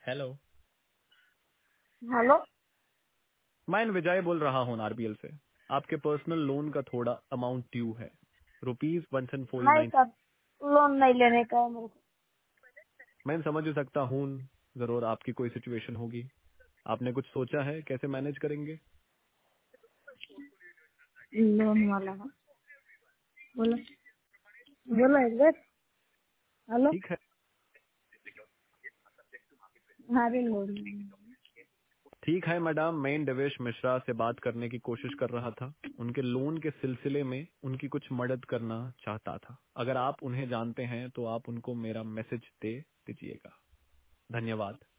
Hello. Hello. मैं विजय बोल रहा हूँ आरबीएल से। आपके पर्सनल लोन का थोड़ा अमाउंट ड्यू है, नहीं ₹149। सर, लोन नहीं लेने का है मेरे को। मैं समझ सकता हूँ, जरूर आपकी कोई सिचुएशन होगी। आपने कुछ सोचा है कैसे मैनेज करेंगे? लोन वाला है। बोलो बोलो एक बार। हेलो। ठीक है। हाँ भी लोन नहीं है। ठीक है मैडम, मैं देवेश मिश्रा से बात करने की कोशिश कर रहा था। उनके लोन के सिलसिले में उनकी कुछ मदद करना चाहता था। अगर आप उन्हें जानते हैं तो आप उनको मेरा मैसेज दे दीजिएगा। धन्यवाद।